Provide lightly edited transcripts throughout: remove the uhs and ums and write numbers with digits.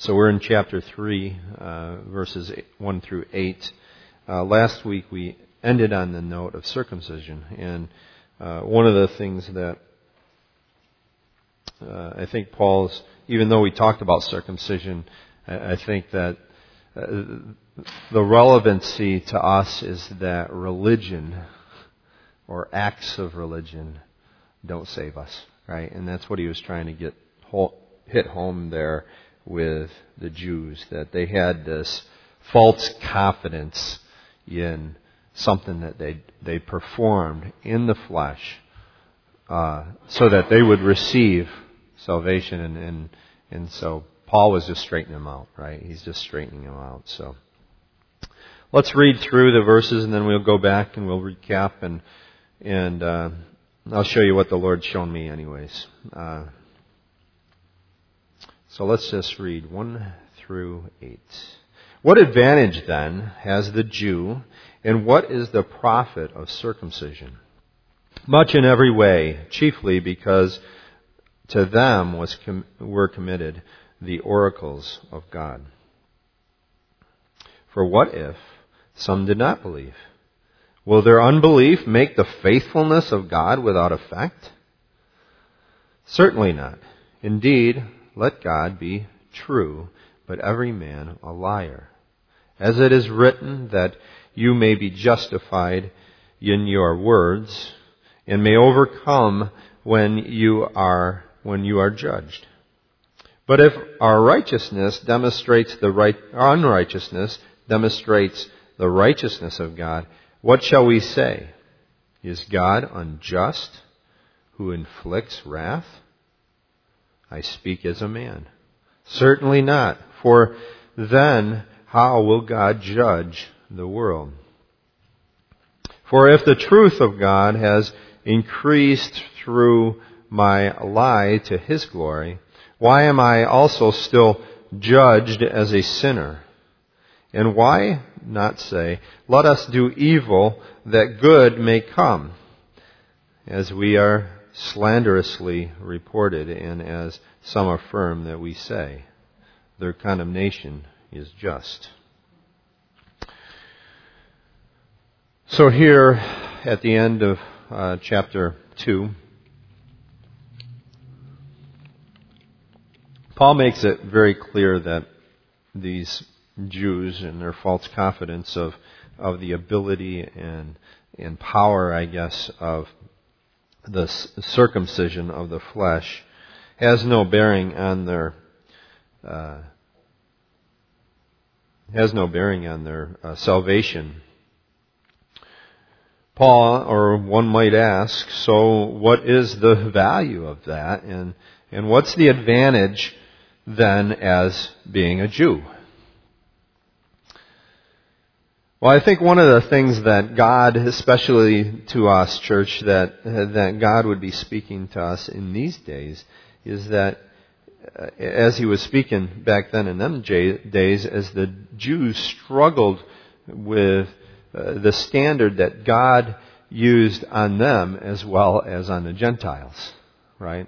So we're in chapter 3, verses 1 through 8. Last week we ended on the note of circumcision. And one of the things that I think Paul's, even though we talked about circumcision, I think that the relevancy to us is that religion or acts of religion don't save us, right? And that's what he was trying to hit home there with the Jews, that they had this false confidence in something that they performed in the flesh so that they would receive salvation. And so Paul was just straightening them out, right? He's just straightening them out. So let's read through the verses and then we'll go back and we'll recap and I'll show you what the Lord's shown me anyways. So let's just read 1 through 8. What advantage then has the Jew, and what is the profit of circumcision? Much in every way, chiefly because to them were committed the oracles of God. For what if some did not believe? Will their unbelief make the faithfulness of God without effect? Certainly not. Indeed, let God be true, but every man a liar. As it is written, that you may be justified in your words, and may overcome when you are judged. But if our unrighteousness demonstrates the righteousness of God, what shall we say? Is God unjust, who inflicts wrath? I speak as a man. Certainly not. For then how will God judge the world? For if the truth of God has increased through my lie to His glory, why am I also still judged as a sinner? And why not say, let us do evil that good may come, as we are slanderously reported, and as some affirm that we say, their condemnation is just. So here, at the end of chapter 2, Paul makes it very clear that these Jews and their false confidence of the ability and power, I guess, of the circumcision of the flesh has no bearing on their salvation. Paul, or one might ask, so what is the value of that, and what's the advantage then as being a Jew? Well, I think one of the things that God, especially to us, church, that God would be speaking to us in these days is that as He was speaking back then in them days, as the Jews struggled with the standard that God used on them as well as on the Gentiles, right?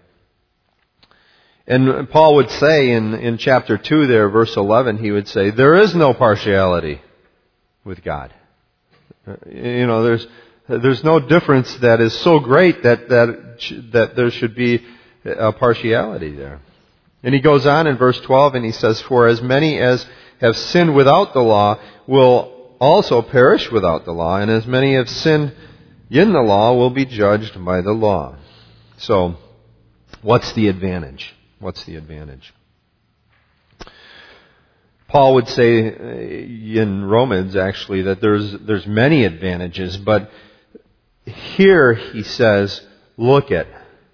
And Paul would say in chapter 2 there, verse 11, he would say, there is no partiality with God. You know, there's no difference that is so great that there should be a partiality there. And he goes on in verse 12 and he says, for as many as have sinned without the law will also perish without the law, and as many have sinned in the law will be judged by the law. So, what's the advantage? What's the advantage? Paul would say in Romans, actually, that there's many advantages, but here he says, look at,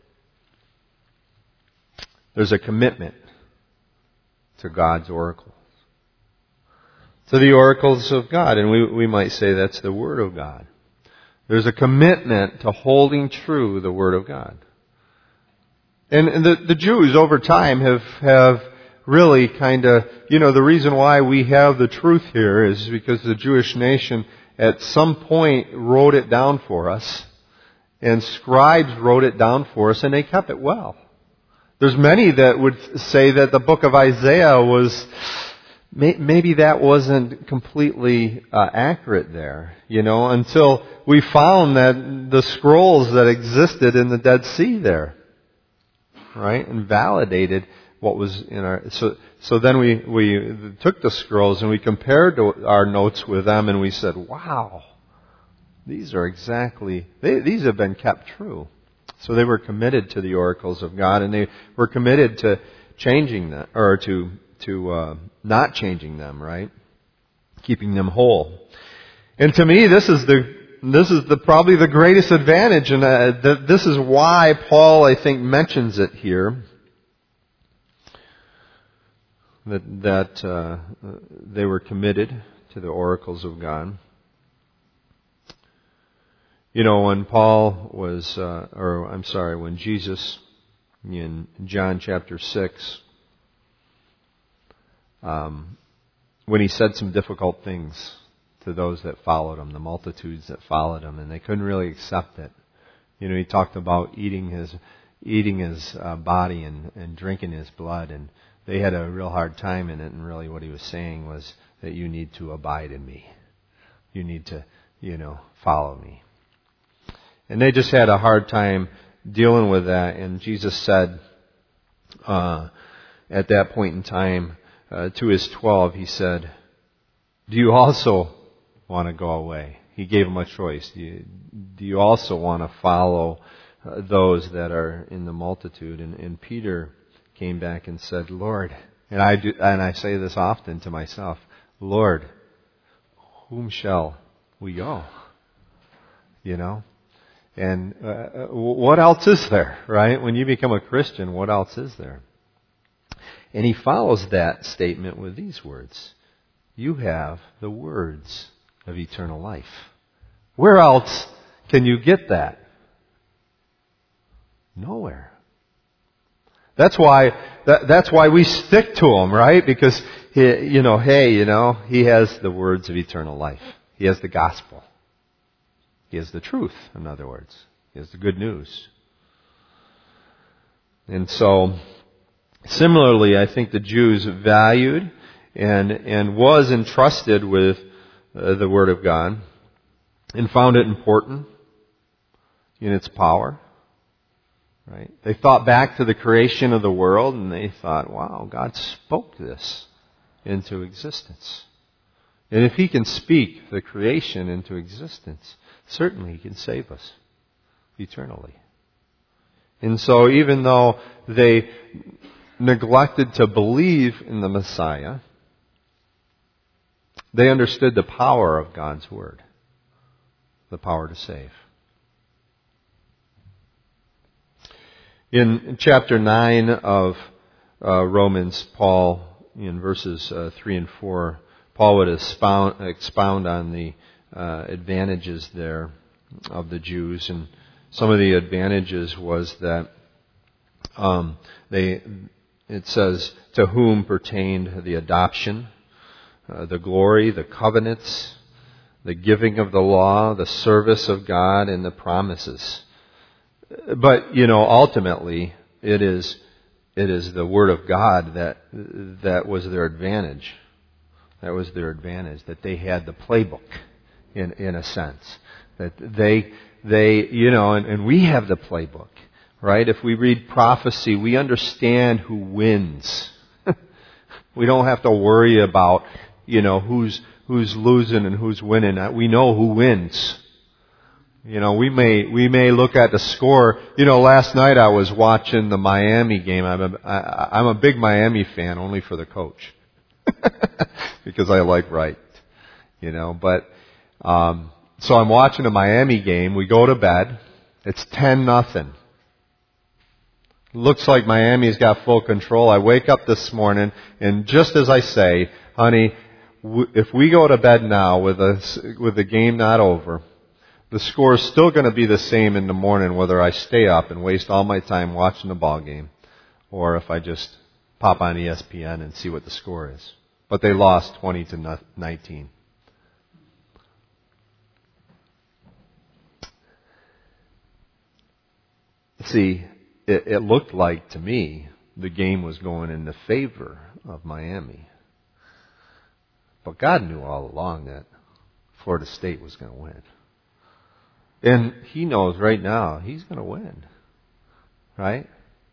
there's a commitment to God's oracles. To the oracles of God, and we might say that's the Word of God. There's a commitment to holding true the Word of God. And the Jews over time have really kind of, the reason why we have the truth here is because the Jewish nation at some point wrote it down for us, and scribes wrote it down for us, and they kept it well. There's many that would say that the book of Isaiah was, maybe that wasn't completely accurate there, until we found that the scrolls that existed in the Dead Sea there, right, and validated what was in our. So then we took the scrolls and we compared our notes with them, and we said, wow, these have been kept true. So they were committed to the oracles of God, and they were committed to changing them, or to not changing them, right? Keeping them whole. And to me, this is probably the greatest advantage, and this is why Paul, I think, mentions it here. That they were committed to the oracles of God. When when Jesus, in John chapter 6, when he said some difficult things to those that followed him, the multitudes that followed him, and they couldn't really accept it. He talked about eating his body and drinking his blood, and they had a real hard time in it, and really what he was saying was that you need to abide in me. You need to, follow me. And they just had a hard time dealing with that, and Jesus said, at that point in time, to his 12, he said, do you also want to go away? He gave them a choice. Do you also want to follow those that are in the multitude? And Peter came back and said, Lord, and I say this often to myself, Lord, whom shall we go? And what else is there, right? When you become a Christian, what else is there? And he follows that statement with these words. You have the words of eternal life. Where else can you get that? Nowhere. That's why we stick to him, right? Because he has the words of eternal life. He has the gospel. He has the truth, in other words. He has the good news. And so, similarly, I think the Jews valued and was entrusted with the Word of God and found it important in its power. Right? They thought back to the creation of the world and they thought, wow, God spoke this into existence. And if He can speak the creation into existence, certainly He can save us eternally. And so even though they neglected to believe in the Messiah, they understood the power of God's Word, the power to save. In chapter 9 of Romans, Paul, in verses 3 and 4, Paul would expound on the advantages there of the Jews. And some of the advantages was that it says, to whom pertained the adoption, the glory, the covenants, the giving of the law, the service of God, and the promises. But, ultimately, it is the Word of God that was their advantage. That was their advantage, that they had the playbook, in a sense. That they and we have the playbook, right? If we read prophecy, we understand who wins. We don't have to worry about, who's losing and who's winning. We know who wins. We may look at the score. Last night I was watching the Miami game. I'm a big Miami fan, only for the coach, because I like Wright. But so I'm watching a Miami game. We go to bed. It's 10-0. Looks like Miami's got full control. I wake up this morning, and just as I say, honey, if we go to bed now with the game not over, the score is still going to be the same in the morning, whether I stay up and waste all my time watching the ball game, or if I just pop on ESPN and see what the score is. But they lost 20-19. See, it looked like to me the game was going in the favor of Miami. But God knew all along that Florida State was going to win. And He knows right now He's going to win. Right?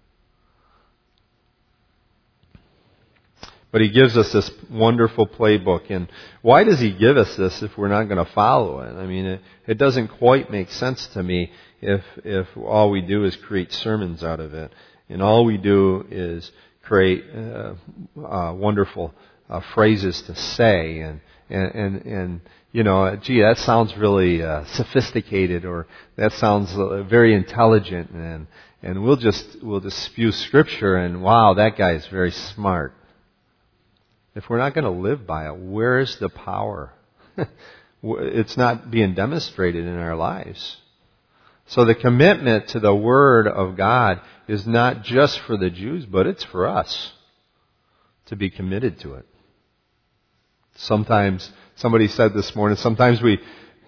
But He gives us this wonderful playbook. And why does He give us this if we're not going to follow it? I mean, it doesn't quite make sense to me if all we do is create sermons out of it. And all we do is create wonderful phrases to say. And you know, gee, that sounds really sophisticated, or that sounds very intelligent. And we'll just spew Scripture, and wow, that guy is very smart. If we're not going to live by it, where is the power? It's not being demonstrated in our lives. So the commitment to the Word of God is not just for the Jews, but it's for us to be committed to it. Sometimes, somebody said this morning, sometimes we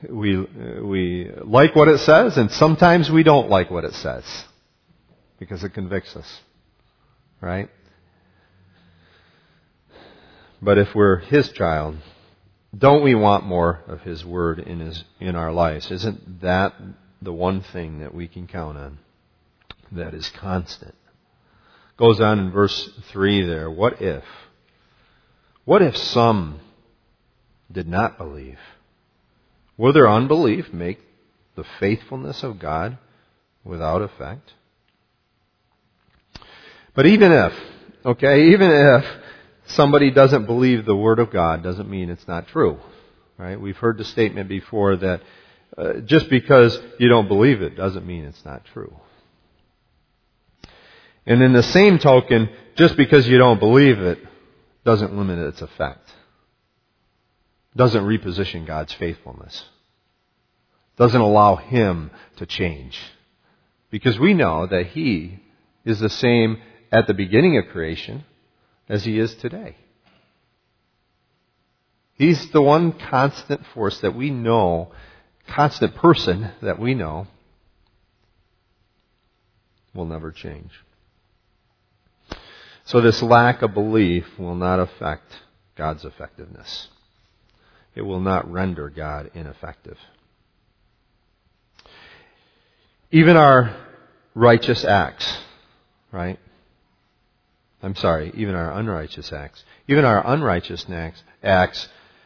like what it says, and sometimes we don't like what it says, because it convicts us. Right? But if we're His child, don't we want more of His Word in our lives? Isn't that the one thing that we can count on that is constant? Goes on in verse 3 there. What if? What if some did not believe? Will their unbelief make the faithfulness of God without effect? But even if somebody doesn't believe the Word of God, doesn't mean it's not true. Right? We've heard the statement before that just because you don't believe it doesn't mean it's not true. And in the same token, just because you don't believe it doesn't limit its effect. Doesn't reposition God's faithfulness. Doesn't allow Him to change. Because we know that He is the same at the beginning of creation as He is today. He's the one constant force that we know, constant person that we know will never change. So this lack of belief will not affect God's effectiveness. It will not render God ineffective. Even our righteous acts, right? Even our unrighteous acts. Even our unrighteous acts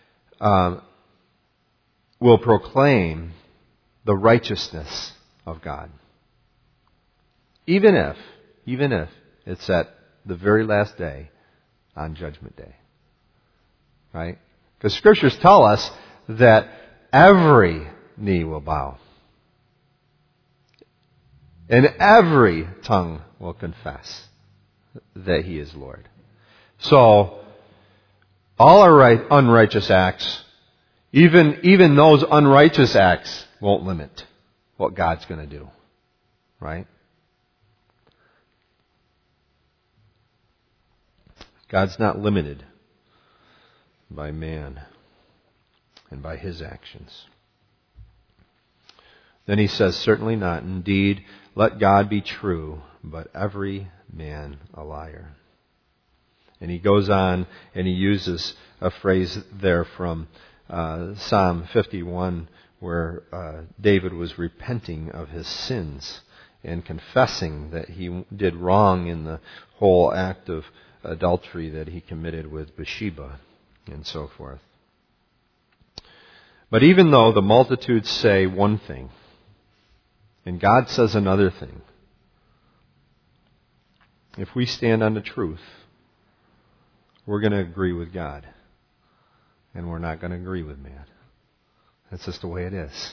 will proclaim the righteousness of God. Even if it's at the very last day on Judgment Day. Right? Because Scriptures tell us that every knee will bow. And every tongue will confess that He is Lord. So, all our unrighteous acts, even those unrighteous acts, won't limit what God's going to do. Right? God's not limited by man and by his actions. Then he says, certainly not. Indeed, let God be true, but every man a liar. And he goes on and he uses a phrase there from Psalm 51 where David was repenting of his sins and confessing that he did wrong in the whole act of adultery that he committed with Bathsheba and so forth. But even though the multitudes say one thing and God says another thing, if we stand on the truth, we're going to agree with God. And we're not going to agree with man. That's just the way it is.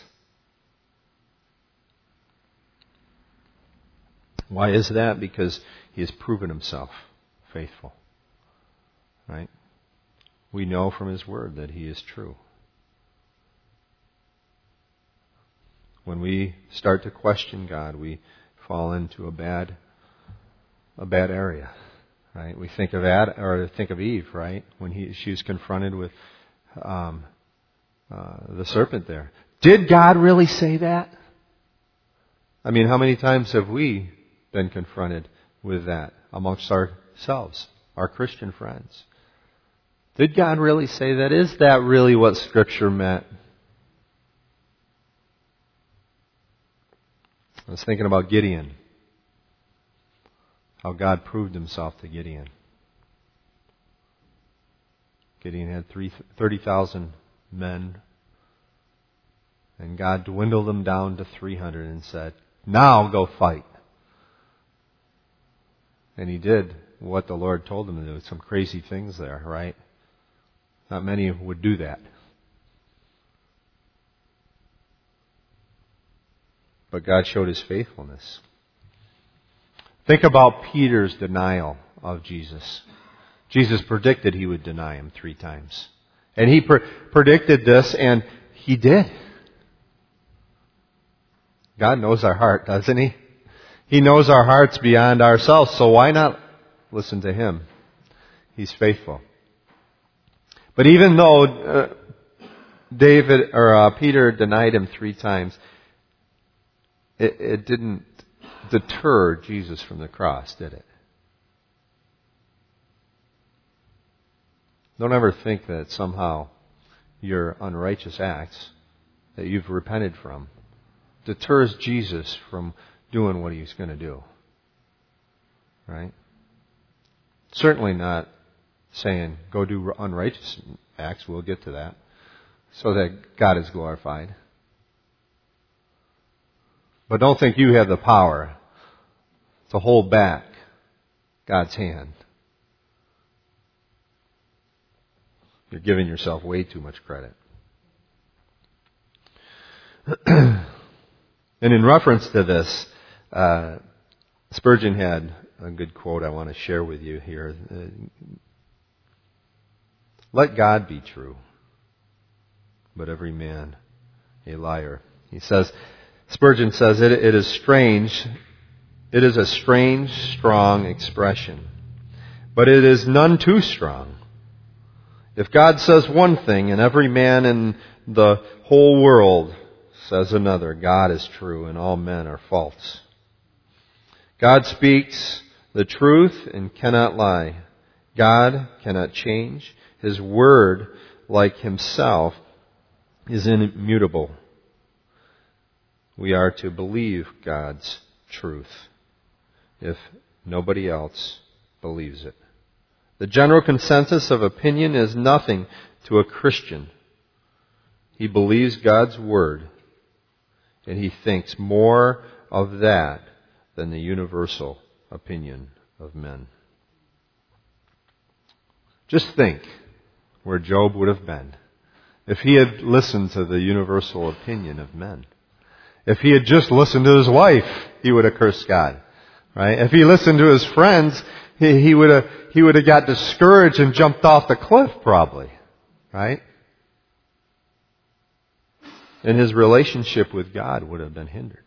Why is that? Because He has proven Himself faithful. Right? We know from His Word that He is true. When we start to question God, we fall into a bad area. Right? We think of Eve, right? When she was confronted with the serpent there. Did God really say that? I mean, how many times have we been confronted with that amongst ourselves, our Christian friends. Did God really say that? Is that really what Scripture meant? I was thinking about Gideon. How God proved himself to Gideon. Gideon had 30,000 men, and God dwindled them down to 300 and said, "Now go fight." And he did what the Lord told him to do. Some crazy things there, right? Not many would do that. But God showed His faithfulness. Think about Peter's denial of Jesus. Jesus predicted he would deny Him 3 times. And he predicted this, and he did. God knows our heart, doesn't He? He knows our hearts beyond ourselves, so why not listen to Him? He's faithful. But even though Peter denied Him 3 times, it didn't deter Jesus from the cross, did it? Don't ever think that somehow your unrighteous acts that you've repented from deters Jesus from doing what He's going to do. Right? Certainly not saying, go do unrighteous acts. We'll get to that. So that God is glorified. But don't think you have the power to hold back God's hand. You're giving yourself way too much credit. And in reference to this, Spurgeon had a good quote I want to share with you here. Let God be true, but every man a liar. Spurgeon says, it is strange. It is a strange, strong expression, but it is none too strong. If God says one thing and every man in the whole world says another, God is true and all men are false. God speaks the truth and cannot lie. God cannot change. His word, like Himself, is immutable. We are to believe God's truth if nobody else believes it. The general consensus of opinion is nothing to a Christian. He believes God's word, and he thinks more of that than the universal opinion of men. Just think where Job would have been if he had listened to the universal opinion of men. If he had just listened to his wife, he would have cursed God. Right? If he listened to his friends, he would have got discouraged and jumped off the cliff probably. Right? And his relationship with God would have been hindered.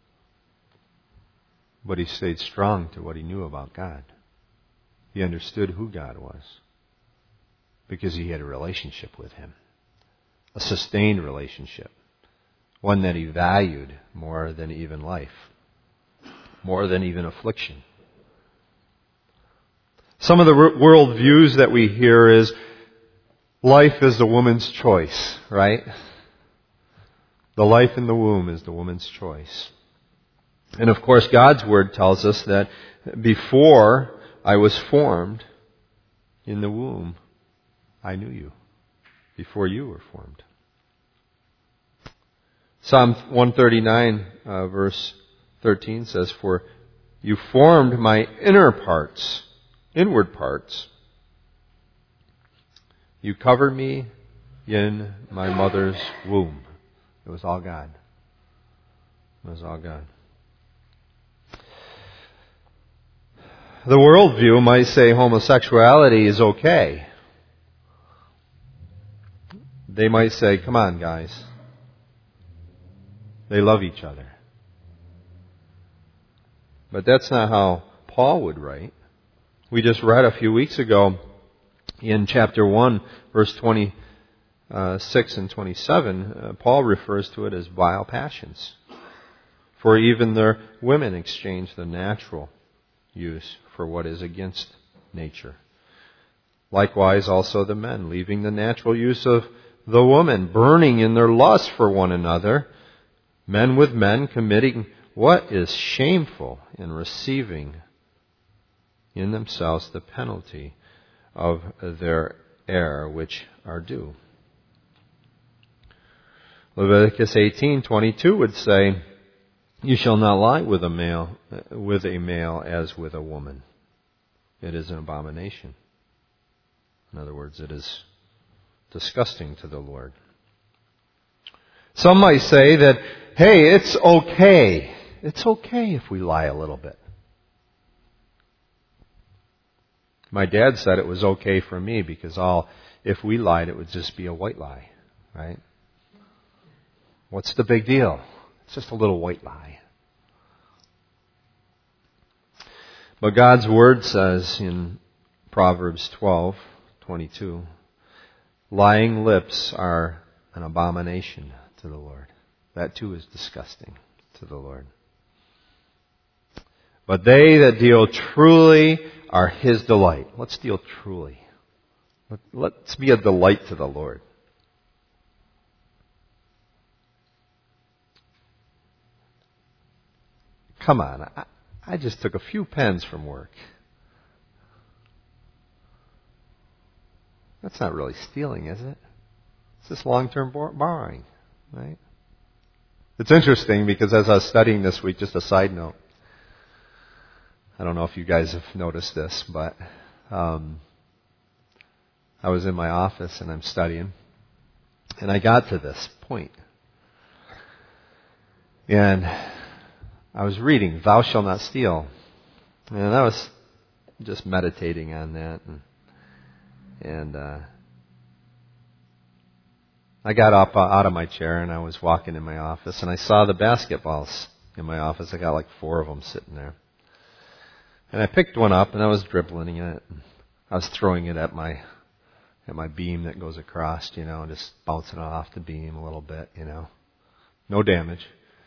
But he stayed strong to what he knew about God. He understood who God was because he had a relationship with Him. A sustained relationship. One that he valued more than even life. More than even affliction. Some of the world views that we hear is life is the woman's choice, right? The life in the womb is the woman's choice. And of course, God's Word tells us that before I was formed in the womb, I knew you. Before you were formed. Psalm 139, verse 13 says, "For you formed my inward parts. You covered me in my mother's womb." It was all God. It was all God. The worldview might say homosexuality is okay. They might say, come on, guys. They love each other. But that's not how Paul would write. We just read a few weeks ago in chapter 1, verse 26 and 27, Paul refers to it as vile passions. For even their women exchange the natural use for what is against nature. Likewise also the men, leaving the natural use of the woman, burning in their lust for one another, men with men committing what is shameful, and receiving in themselves the penalty of their error which are due. Leviticus 18:22 would say, "You shall not lie with a male as with a woman. It is an abomination." In other words, it is disgusting to the Lord. Some might say that, hey, it's okay. It's okay if we lie a little bit. My dad said it was okay for me because if we lied, it would just be a white lie, right? What's the big deal? It's just a little white lie. But God's Word says in Proverbs 12:22, lying lips are an abomination to the Lord. That too is disgusting to the Lord. But they that deal truly are His delight. Let's deal truly. Let's be a delight to the Lord. Come on, I just took a few pens from work. That's not really stealing, is it? It's just long-term borrowing, right? It's interesting because as I was studying this week, just a side note, I don't know if you guys have noticed this, but I was in my office and I'm studying, and I got to this point. And I was reading, "Thou shalt not steal." And I was just meditating on that. And I got up out of my chair and I was walking in my office and I saw the basketballs in my office. I got like 4 of them sitting there. And I picked one up and I was dribbling it. I was throwing it at my beam that goes across, just bouncing it off the beam a little bit, No damage.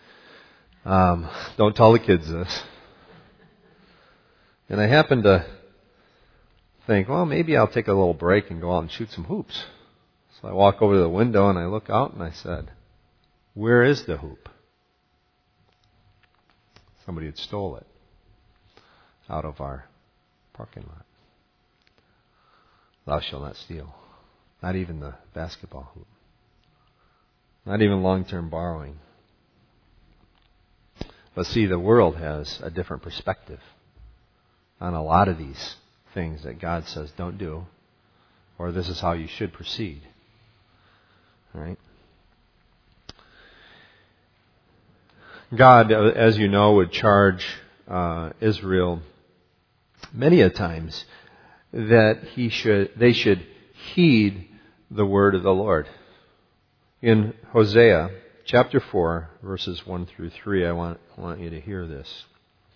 Don't tell the kids this. And I happened to think, well, maybe I'll take a little break and go out and shoot some hoops. So I walk over to the window and I look out and I said, "Where is the hoop?" Somebody had stole it out of our parking lot. Thou shalt not steal. Not even the basketball hoop. Not even long-term borrowing. But see, the world has a different perspective on a lot of these things that God says don't do, or this is how you should proceed. Right? God, as you know, would charge Israel many a times that they should heed the word of the Lord. In Hosea chapter 4, verses 1 through 3, I want you to hear this.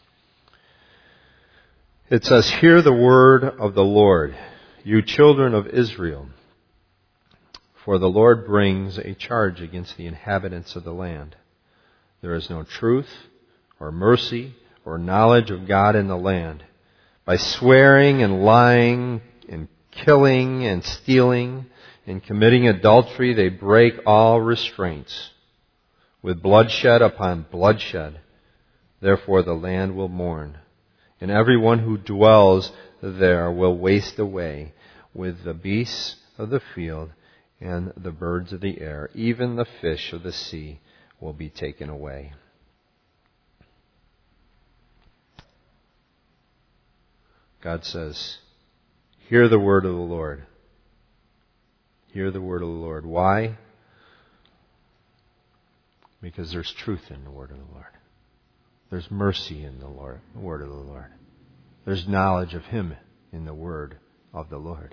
It says, "Hear the word of the Lord, you children of Israel. For the Lord brings a charge against the inhabitants of the land. There is no truth or mercy or knowledge of God in the land. By swearing and lying and killing and stealing and committing adultery, they break all restraints. With bloodshed upon bloodshed, therefore the land will mourn. And everyone who dwells there will waste away with the beasts of the field and the birds of the air. Even the fish of the sea will be taken away." God says, hear the word of the Lord. Hear the word of the Lord. Why? Because there's truth in the word of the Lord. There's mercy in the word of the Lord. There's knowledge of Him in the word of the Lord.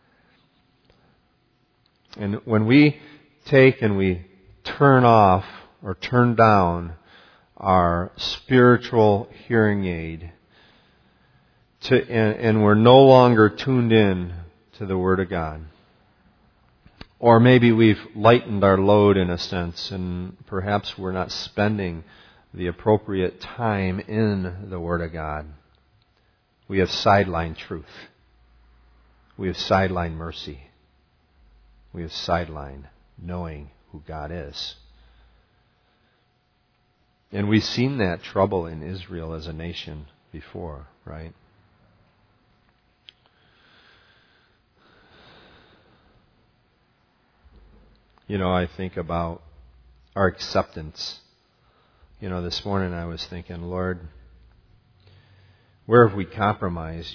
And when we take and we turn off or turn down our spiritual hearing aid and we're no longer tuned in to the Word of God, or maybe we've lightened our load in a sense and perhaps we're not spending the appropriate time in the Word of God, we have sidelined truth. We have sidelined mercy. We have sidelined knowing who God is. And we've seen that trouble in Israel as a nation before, right? I think about our acceptance. This morning I was thinking, Lord, where have we compromised,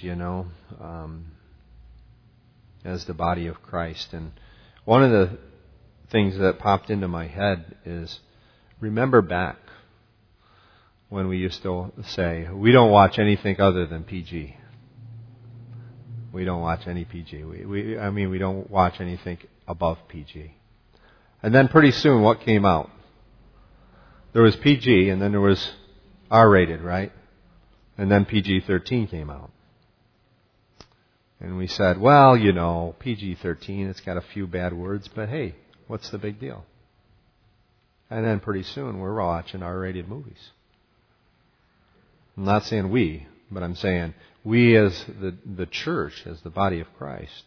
as the body of Christ? And one of the things that popped into my head is, remember back when we used to say, we don't watch anything other than PG. We don't watch any PG. We don't watch anything above PG. And then pretty soon, what came out? There was PG, and then there was R-rated, right? And then PG-13 came out. And we said, well, PG-13, it's got a few bad words, but hey, what's the big deal? And then pretty soon, we're watching R-rated movies. I'm not saying we, but I'm saying we as the church, as the body of Christ,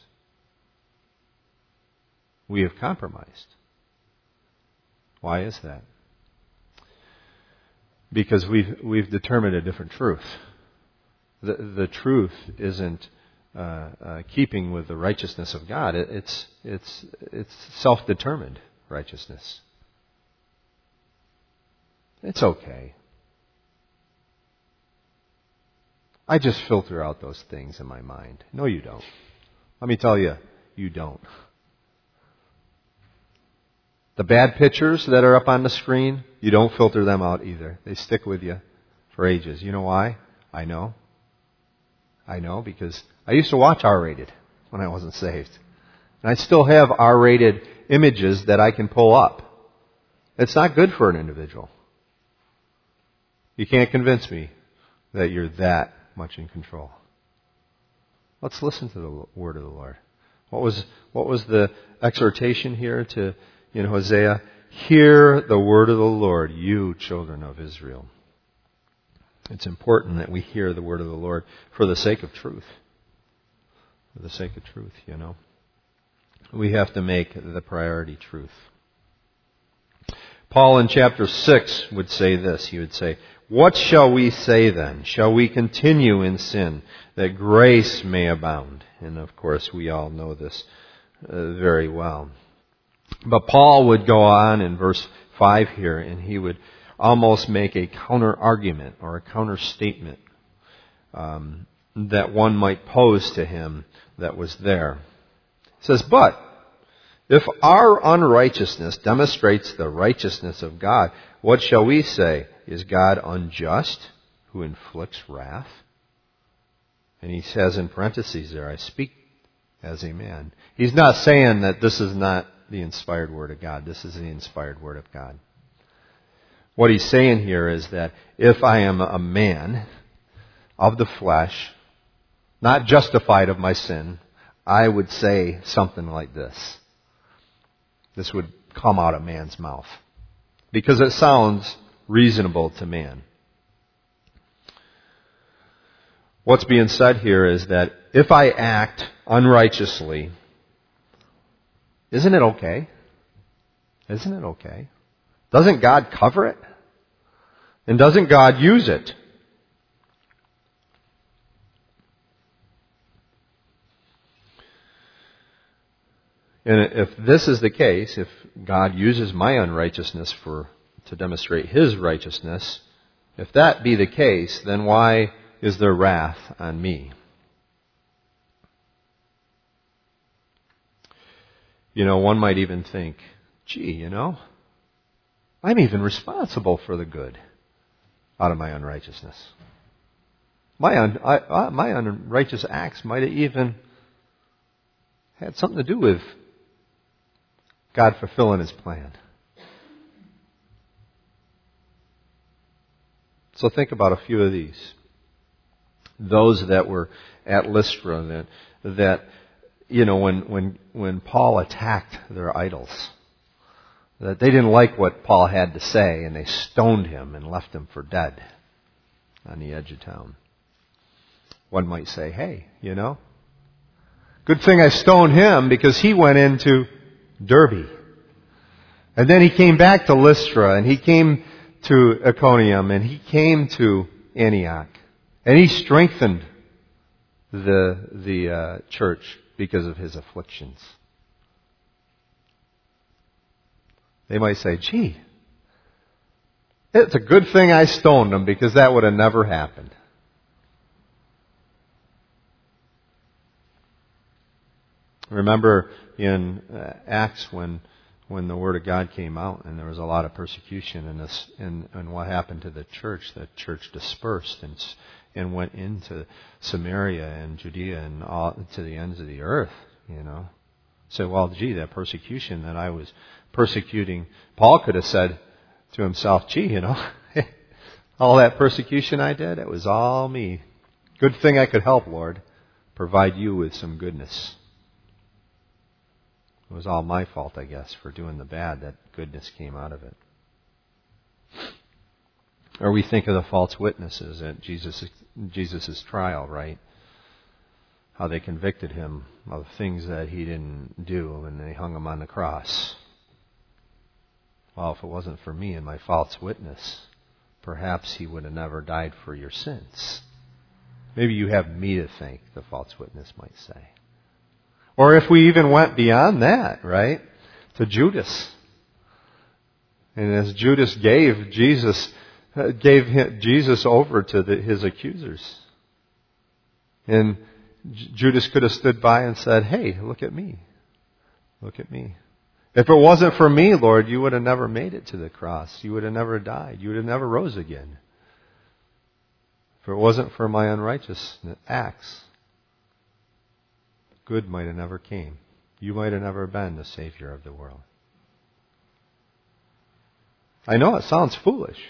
we have compromised. Why is that? Because we've determined a different truth. The truth isn't keeping with the righteousness of God. It's self-determined righteousness. It's okay. I just filter out those things in my mind. No, you don't. Let me tell you, you don't. The bad pictures that are up on the screen, you don't filter them out either. They stick with you for ages. You know why? I know because I used to watch R-rated when I wasn't saved. And I still have R-rated images that I can pull up. It's not good for an individual. You can't convince me that you're that much in control. Let's listen to the word of the Lord. What was the exhortation here to in Hosea? Hear the word of the Lord, you children of Israel. It's important that we hear the word of the Lord for the sake of truth. For the sake of truth, We have to make the priority truth. Paul in chapter 6 would say this. He would say, what shall we say then? Shall we continue in sin that grace may abound? And of course we all know this very well. But Paul would go on in verse 5 here, and he would almost make a counter-argument or a counter-statement that one might pose to him that was there. It says, but if our unrighteousness demonstrates the righteousness of God, what shall we say? Is God unjust who inflicts wrath? And he says in parentheses there, I speak as a man. He's not saying that this is not the inspired word of God. This is the inspired word of God. What he's saying here is that if I am a man of the flesh, not justified of my sin, I would say something like this. This would come out of man's mouth. Because it sounds reasonable to man. What's being said here is that if I act unrighteously, isn't it okay? Isn't it okay? Doesn't God cover it? And doesn't God use it? And if this is the case, if God uses my unrighteousness to demonstrate His righteousness, if that be the case, then why is there wrath on me? One might even think, gee, I'm even responsible for the good out of my unrighteousness. My unrighteous acts might have even had something to do with God fulfilling His plan. So think about a few of these. Those that were at Lystra, that when Paul attacked their idols, that they didn't like what Paul had to say, and they stoned him and left him for dead on the edge of town. One might say, hey, good thing I stoned him because he went into Derbe. And then he came back to Lystra, and he came to Iconium, and he came to Antioch. And he strengthened the church because of his afflictions. They might say, gee, it's a good thing I stoned him because that would have never happened. Remember in Acts when the Word of God came out and there was a lot of persecution and what happened to the church? The church dispersed and went into Samaria and Judea and all to the ends of the earth, So, well, gee, that persecution that I was persecuting, Paul could have said to himself, gee, all that persecution I did, it was all me. Good thing I could help, Lord, provide you with some goodness. It was all my fault, I guess, for doing the bad. That goodness came out of it. Or we think of the false witnesses at Jesus' trial, right? How they convicted him of things that he didn't do, and they hung him on the cross. Well, if it wasn't for me and my false witness, perhaps he would have never died for your sins. Maybe you have me to thank, the false witness might say. Or if we even went beyond that, right, to Judas. And as Judas gave Jesus over to his accusers. And Judas could have stood by and said, hey, look at me. Look at me. If it wasn't for me, Lord, you would have never made it to the cross. You would have never died. You would have never rose again. If it wasn't for my unrighteous acts, good might have never came. You might have never been the Savior of the world. I know it sounds foolish.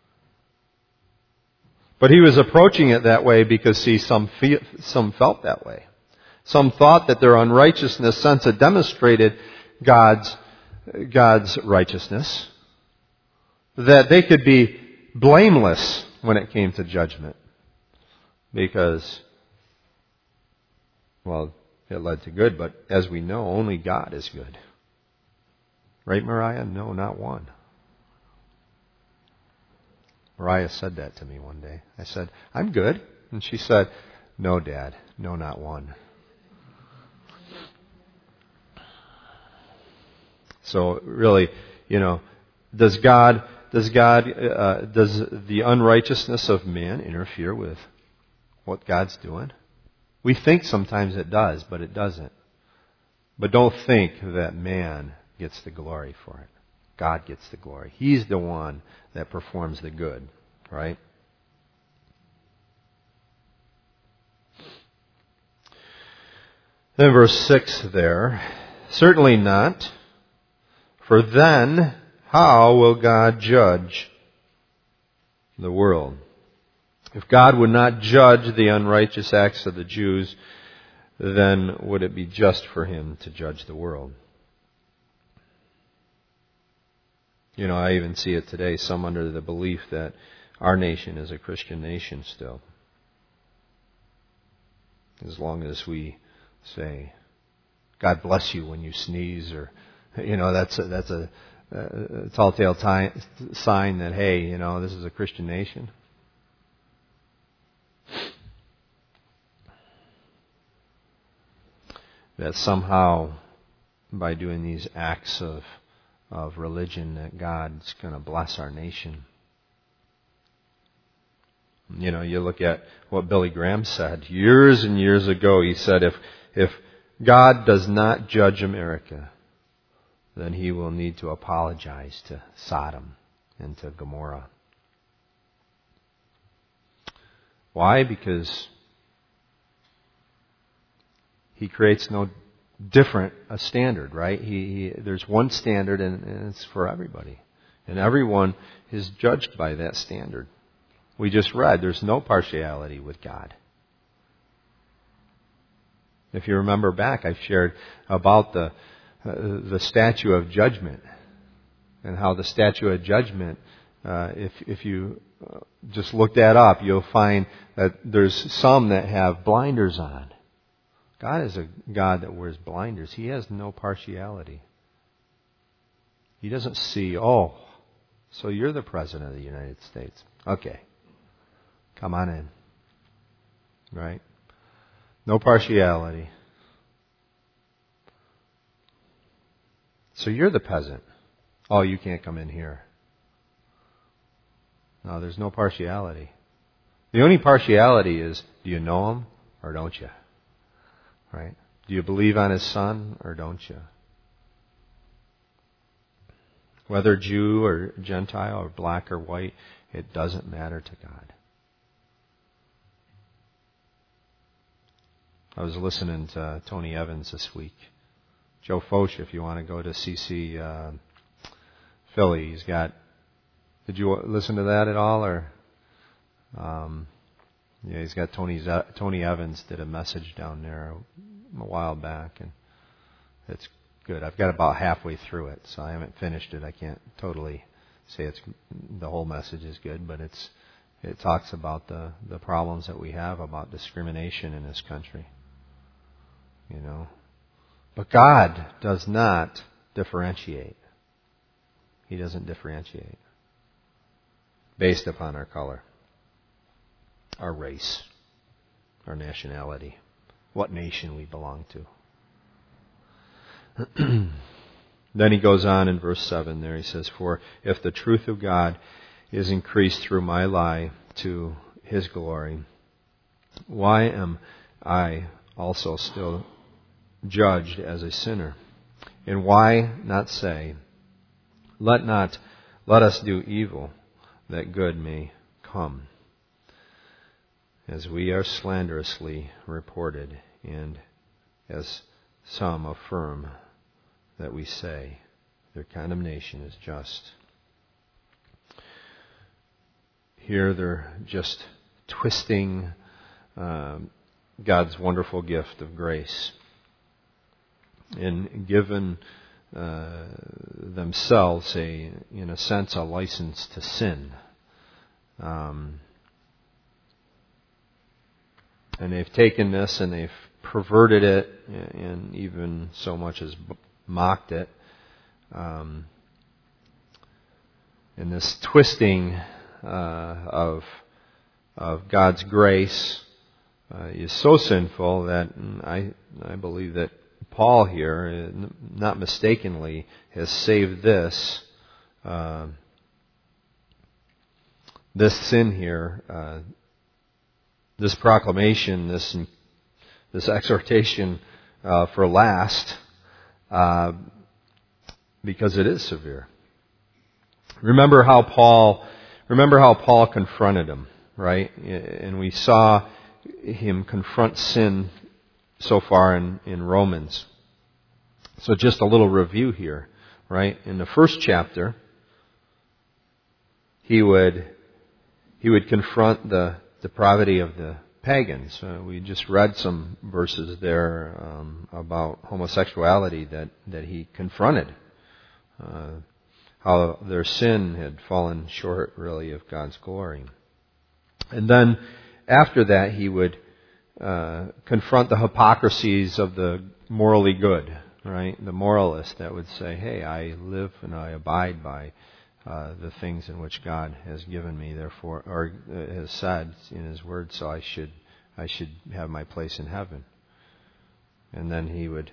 But he was approaching it that way because, some felt that way. Some thought that their unrighteousness, since it demonstrated God's righteousness, that they could be blameless when it came to judgment. Because, well, it led to good, but as we know, only God is good. Right, Mariah? No, not one. Mariah said that to me one day. I said, I'm good. And she said, no, Dad. No, not one. So really, does the unrighteousness of man interfere with what God's doing? We think sometimes it does, but it doesn't. But don't think that man gets the glory for it. God gets the glory. He's the one that performs the good, right? Then verse 6 there, certainly not, for then how will God judge the world? If God would not judge the unrighteous acts of the Jews, then would it be just for him to judge the world? I even see it today, some under the belief that our nation is a Christian nation still. As long as we say, God bless you when you sneeze, or, that's a telltale sign that, hey, this is a Christian nation. That somehow, by doing these acts of religion, that God's going to bless our nation. You look at what Billy Graham said years and years ago. He said, if God does not judge America, then he will need to apologize to Sodom and to Gomorrah. Why? Because he creates no different a standard, right? There's one standard, and it's for everybody. And everyone is judged by that standard. We just read, there's no partiality with God. If you remember back, I shared about the statue of judgment. and how the statute of judgment, if you just look that up, you'll find that there's some that have blinders on. God is a God that wears blinders. He has no partiality. He doesn't see, oh, so you're the President of the United States. Okay. Come on in. Right? No partiality. So you're the peasant. Oh, you can't come in here. No, there's no partiality. The only partiality is, do you know him or don't you? Right? Do you believe on his Son or don't you? Whether Jew or Gentile or black or white, it doesn't matter to God. I was listening to Tony Evans this week. Joe Foch, if you want to go to CC Philly, he's got. Did you listen to that at all, or? Yeah, he's got Tony Evans did a message down there a while back, and it's good. I've got about halfway through it, so I haven't finished it. I can't totally say the whole message is good, but it talks about the problems that we have about discrimination in this country. You know, but God does not differentiate. He doesn't differentiate based upon our color, our race, our nationality, what nation we belong to. Then he goes on in verse 7 there. He says, for if the truth of God is increased through my lie to his glory, why am I also still judged as a sinner? And why not say, let us do evil, that good may come, as we are slanderously reported, and as some affirm that we say, their condemnation is just. Here they're just twisting God's wonderful gift of grace and given themselves in a sense, a license to sin. And they've taken this and they've perverted it and even so much as mocked it. And this twisting of God's grace is so sinful that I believe that Paul here, not mistakenly, has saved this sin here, this proclamation, this exhortation for last, because it is severe. Remember how Paul confronted him, right? And we saw him confront sin so far in Romans. So just a little review here, right? In the first chapter, he would confront the depravity of the pagans. We just read some verses there about homosexuality that he confronted. How their sin had fallen short, really, of God's glory. And then after that, he would confront the hypocrisies of the morally good, right? The moralist that would say, hey, I live and I abide by the things in which God has given me, therefore, or has said in His Word, so I should have my place in heaven. And then he would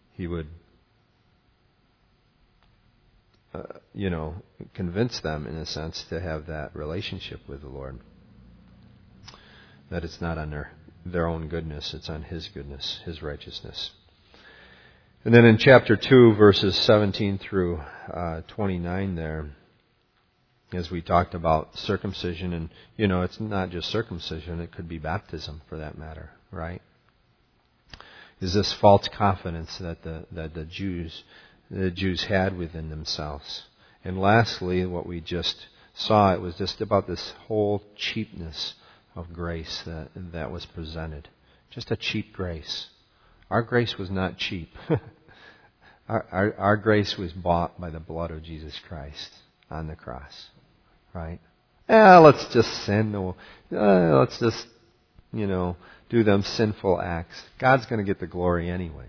convince them, in a sense, to have that relationship with the Lord. That it's not on their own goodness, it's on His goodness, His righteousness. And then in chapter 2, verses 17 through 29 there, as we talked about circumcision, and it's not just circumcision, it could be baptism for that matter, right? Is this false confidence that the Jews had within themselves. And lastly, what we just saw, it was just about this whole cheapness of grace that was presented. Just a cheap grace. Our grace was not cheap. Our grace was bought by the blood of Jesus Christ on the cross, right? Let's just sin. Let's just, do them sinful acts. God's going to get the glory anyways.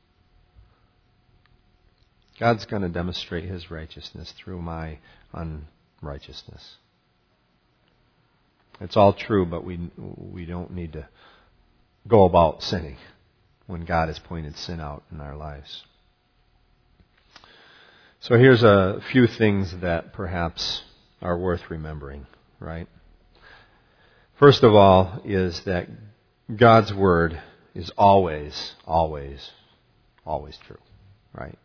God's going to demonstrate His righteousness through my unrighteousness. It's all true, but we don't need to go about sinning when God has pointed sin out in our lives. So here's a few things that perhaps are worth remembering, right? First of all is that God's Word is always, always, always true, right?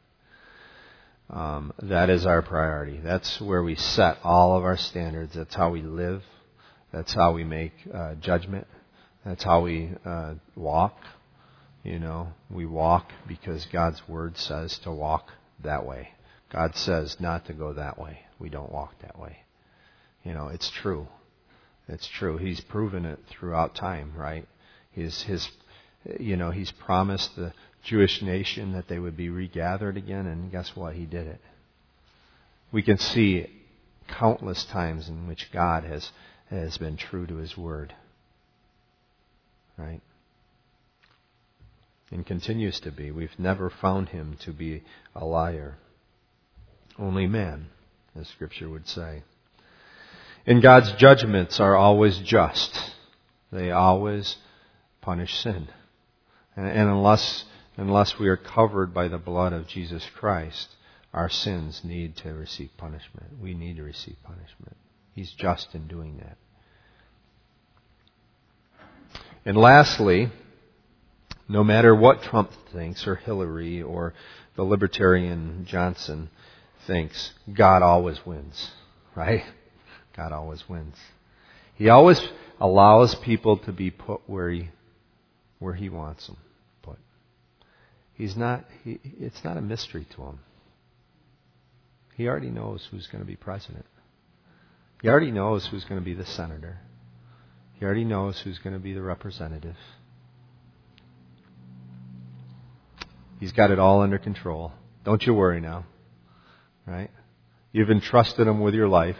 That is our priority. That's where we set all of our standards. That's how we live. That's how we make judgment. That's how we walk. We walk because God's Word says to walk that way. God says not to go that way. We don't walk that way. It's true. It's true. He's proven it throughout time, right? He's promised the Jewish nation that they would be regathered again, and guess what? He did it. We can see countless times in which God has been true to His Word, right? And continues to be. We've never found Him to be a liar. Only man, as Scripture would say. And God's judgments are always just. They always punish sin. And unless we are covered by the blood of Jesus Christ, our sins need to receive punishment. We need to receive punishment. He's just in doing that. And lastly, no matter what Trump thinks, or Hillary, or the libertarian Johnson thinks, God always wins, right? God always wins. He always allows people to be put where He wants them put. It's not a mystery to Him. He already knows who's going to be president. He already knows who's going to be the senator. He already knows who's going to be the representative. He's got it all under control. Don't you worry now. Right? You've entrusted Him with your life.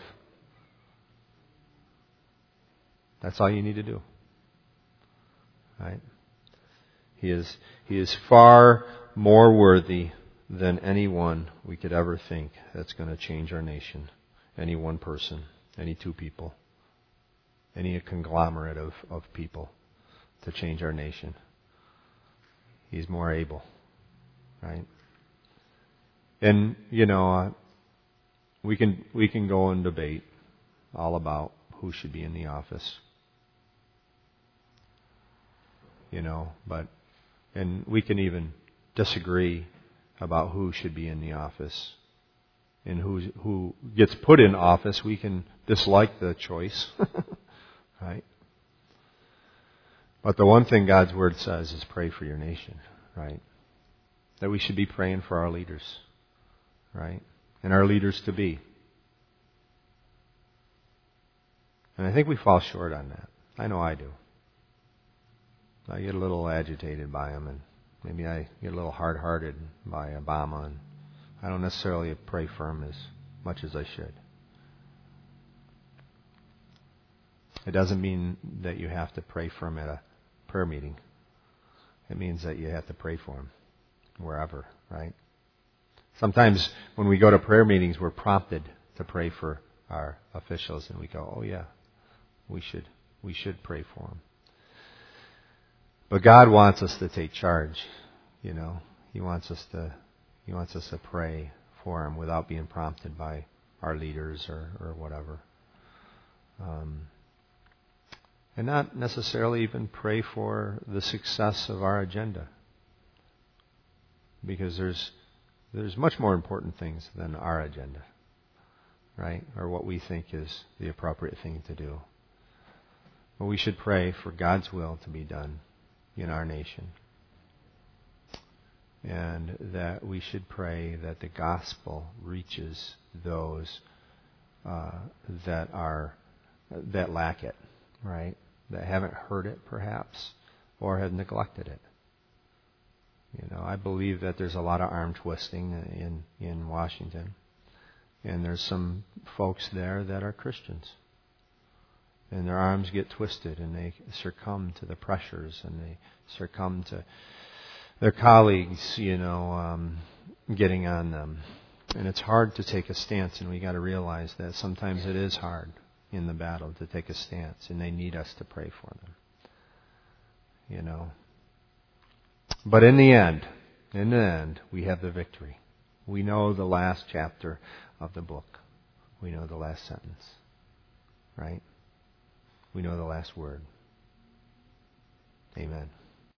That's all you need to do. Right? He is far more worthy than anyone we could ever think that's going to change our nation. Any one person, any two people, any conglomerate of people to change our nation. He's more able. Right? And, we can go and debate all about who should be in the office. And we can even disagree about who should be in the office. And who gets put in office, we can dislike the choice. Right? But the one thing God's Word says is pray for your nation, right? That we should be praying for our leaders, right? And our leaders to be. And I think we fall short on that. I know I do. I get a little agitated by them, and maybe I get a little hard-hearted by Obama, and I don't necessarily pray for him as much as I should. It doesn't mean that you have to pray for him at a prayer meeting. It means that you have to pray for him wherever, right? Sometimes when we go to prayer meetings, we're prompted to pray for our officials, and we go, "Oh yeah, we should pray for them." But God wants us to take charge. He wants us to pray for them without being prompted by our leaders or whatever. And not necessarily even pray for the success of our agenda. Because there's much more important things than our agenda, right? Or what we think is the appropriate thing to do. But we should pray for God's will to be done in our nation. And that we should pray that the gospel reaches those that lack it, right? That haven't heard it, perhaps, or have neglected it. I believe that there's a lot of arm twisting in Washington. And there's some folks there that are Christians. And their arms get twisted and they succumb to the pressures and they succumb to their colleagues, getting on them. And it's hard to take a stance, and we got to realize that sometimes it is hard in the battle to take a stance, and they need us to pray for them. But in the end, we have the victory. We know the last chapter of the book. We know the last sentence. Right? We know the last word. Amen.